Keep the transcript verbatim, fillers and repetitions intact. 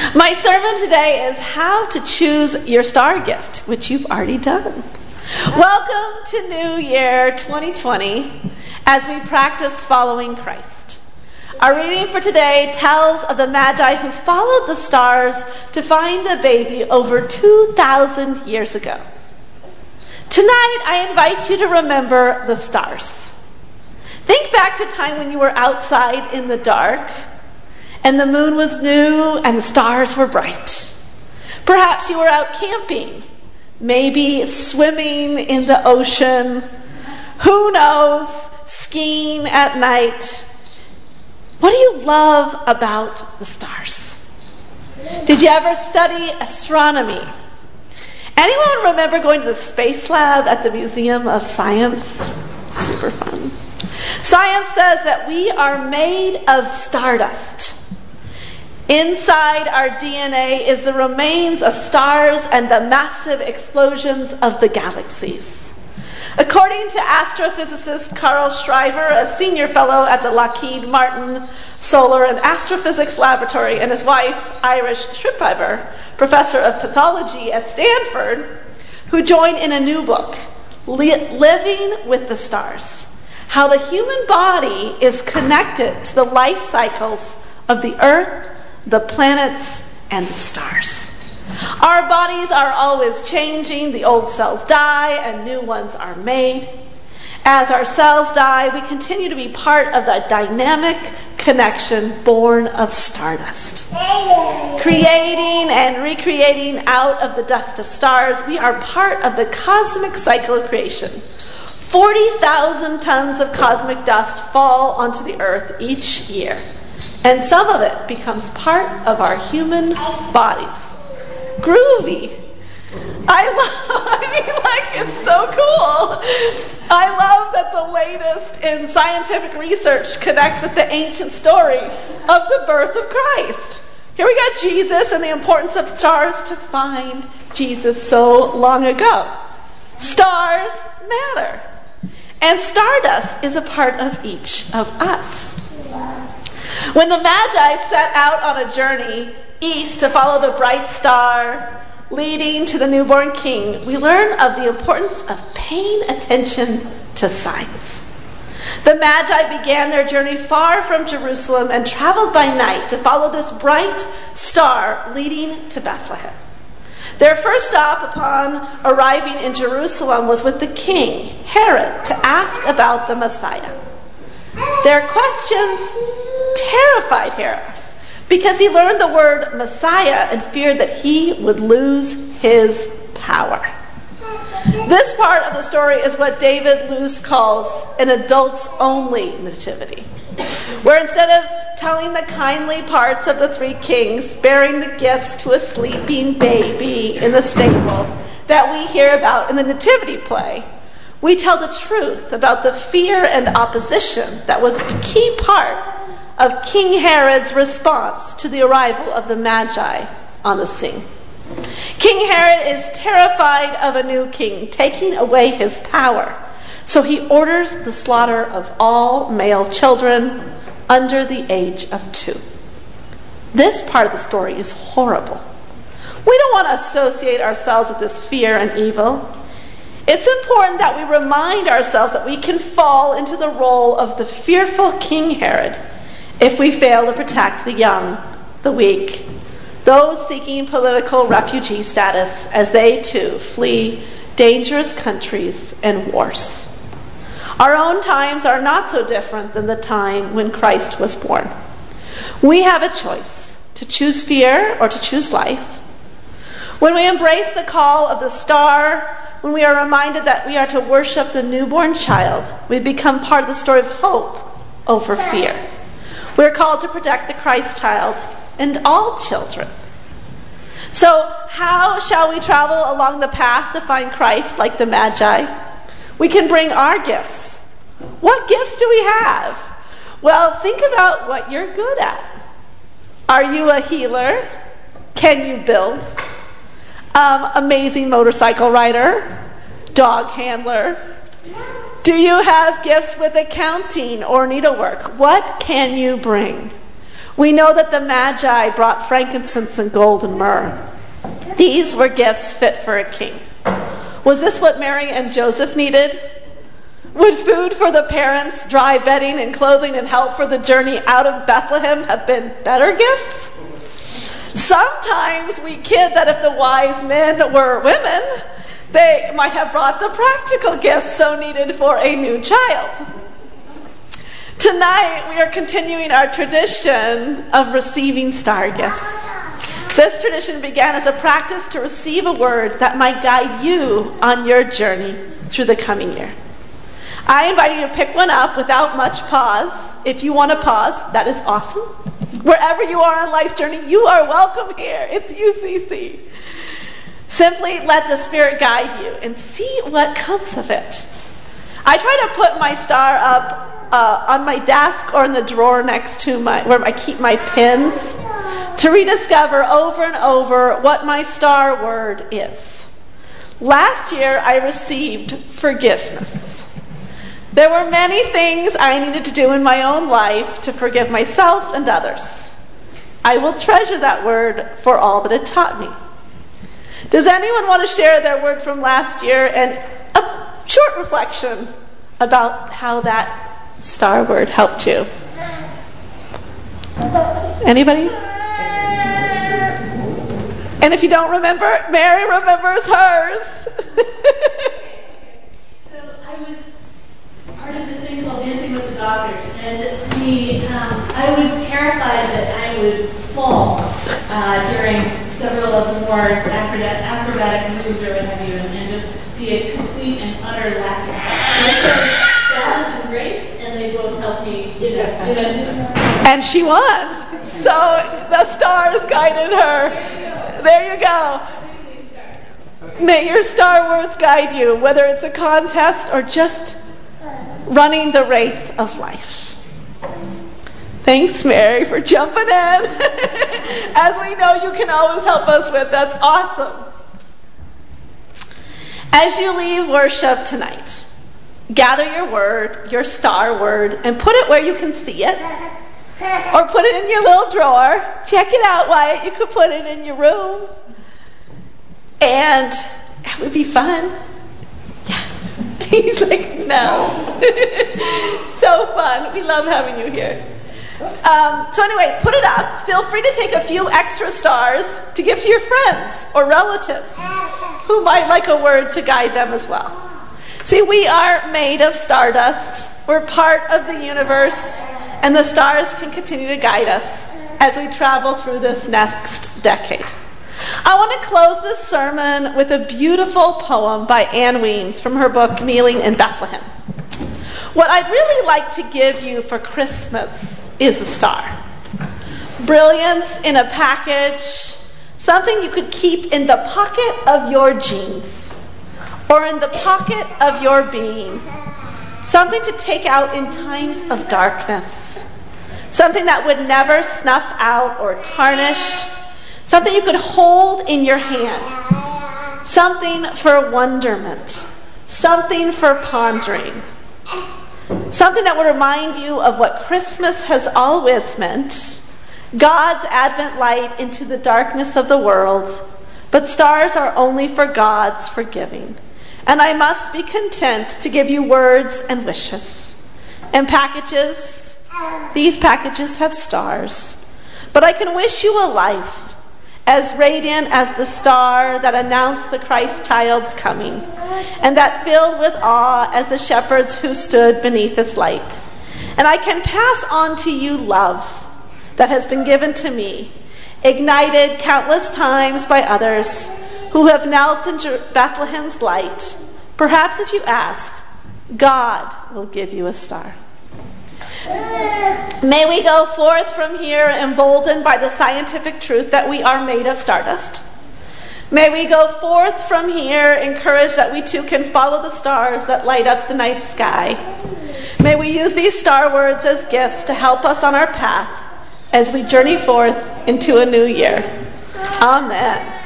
My sermon today is how to choose your star gift, which you've already done. Welcome to New Year twenty twenty as we practice following Christ. Our reading for today tells of the Magi who followed the stars to find the baby over two thousand years ago. Tonight, I invite you to remember the stars. Think back to a time when you were outside in the dark, and the moon was new and the stars were bright. Perhaps you were out camping, maybe swimming in the ocean, who knows, skiing at night. What do you love about the stars? Did you ever study astronomy? Anyone remember going to the space lab at the Museum of Science? Super fun. Science says that we are made of stardust. Inside our D N A is the remains of stars and the massive explosions of the galaxies. According to astrophysicist Carl Shriver, a senior fellow at the Lockheed Martin Solar and Astrophysics Laboratory, and his wife, Iris Schrippeiber, professor of pathology at Stanford, who joined in a new book, Living with the Stars, how the human body is connected to the life cycles of the Earth, the planets, and the stars. Our bodies are always changing. The old cells die and new ones are made. As our cells die, we continue to be part of the dynamic connection born of stardust. Creating and recreating out of the dust of stars, we are part of the cosmic cycle of creation. forty thousand tons of cosmic dust fall onto the earth each year, and some of it becomes part of our human bodies. Groovy. I love, I mean, like, it's so cool. I love that the latest in scientific research connects with the ancient story of the birth of Christ. Here we got Jesus and the importance of stars to find Jesus so long ago. Stars matter. And stardust is a part of each of us. When the Magi set out on a journey east to follow the bright star leading to the newborn king, we learn of the importance of paying attention to signs. The Magi began their journey far from Jerusalem and traveled by night to follow this bright star leading to Bethlehem. Their first stop upon arriving in Jerusalem was with the king, Herod, to ask about the Messiah. Their questions terrified Herod because he learned the word Messiah and feared that he would lose his power. This part of the story is what David Luce calls an adults-only nativity, where instead of telling the kindly parts of the three kings, bearing the gifts to a sleeping baby in the stable that we hear about in the nativity play, we tell the truth about the fear and opposition that was a key part of King Herod's response to the arrival of the Magi on the scene. King Herod is terrified of a new king taking away his power, so he orders the slaughter of all male children under the age of two. This part of the story is horrible. We don't want to associate ourselves with this fear and evil. It's important that we remind ourselves that we can fall into the role of the fearful King Herod if we fail to protect the young, the weak, those seeking political refugee status as they too flee dangerous countries and wars. Our own times are not so different than the time when Christ was born. We have a choice to choose fear or to choose life. When we embrace the call of the star, when we are reminded that we are to worship the newborn child, we become part of the story of hope over fear. We are called to protect the Christ child and all children. So how shall we travel along the path to find Christ like the Magi? We can bring our gifts. What gifts do we have? Well, think about what you're good at. Are you a healer? Can you build? Um, amazing motorcycle rider? Dog handler? Do you have gifts with accounting or needlework? What can you bring? We know that the Magi brought frankincense and gold and myrrh. These were gifts fit for a king. Was this what Mary and Joseph needed? Would food for the parents, dry bedding and clothing, and help for the journey out of Bethlehem have been better gifts? Sometimes we kid that if the wise men were women, they might have brought the practical gifts so needed for a new child. Tonight, we are continuing our tradition of receiving star gifts. This tradition began as a practice to receive a word that might guide you on your journey through the coming year. I invite you to pick one up without much pause. If you want to pause, that is awesome. Wherever you are on life's journey, you are welcome here. It's U C C. Simply let the Spirit guide you and see what comes of it. I try to put my star up uh, on my desk or in the drawer next to my where I keep my pins to rediscover over and over what my star word is. Last year, I received forgiveness. There were many things I needed to do in my own life to forgive myself and others. I will treasure that word for all that it taught me. Does anyone want to share their word from last year and a short reflection about how that star word helped you? Anybody? And if you don't remember, Mary remembers hers. So I was part of this thing called Dancing with the Doctors, and the, um, I was terrified that I would fall uh, during several of the more acrobat- acrobatic moves or what have you, and, and just be a complete and utter lack of so I chose balance and grace, and they both helped me, you know. You know. And she won. So the stars guided her. There you go. May your star words guide you, whether it's a contest or just running the race of life. Thanks, Mary, for jumping in. As we know, you can always help us with. That's awesome. As you leave worship tonight, gather your word, your star word, and put it where you can see it. Or put it in your little drawer. Check it out, Wyatt. You could put it in your room. And it would be fun. Yeah. He's like, no. So fun. We love having you here. Um, so anyway, put it up. Feel free to take a few extra stars to give to your friends or relatives who might like a word to guide them as well. See, we are made of stardust. We're part of the universe. And the stars can continue to guide us as we travel through this next decade. I want to close this sermon with a beautiful poem by Anne Weems from her book, Kneeling in Bethlehem. What I'd really like to give you for Christmas is a star. Brilliance in a package, something you could keep in the pocket of your jeans or in the pocket of your being, something to take out in times of darkness. Something that would never snuff out or tarnish. Something you could hold in your hand. Something for wonderment. Something for pondering. Something that would remind you of what Christmas has always meant. God's advent light into the darkness of the world. But stars are only for God's forgiving. And I must be content to give you words and wishes. And packages. These packages have stars, but I can wish you a life as radiant as the star that announced the Christ child's coming, and that filled with awe as the shepherds who stood beneath its light. And I can pass on to you love that has been given to me, ignited countless times by others who have knelt in Bethlehem's light. Perhaps if you ask, God will give you a star. May we go forth from here emboldened by the scientific truth that we are made of stardust. May we go forth from here encouraged that we too can follow the stars that light up the night sky. May we use these star words as gifts to help us on our path as we journey forth into a new year. Amen.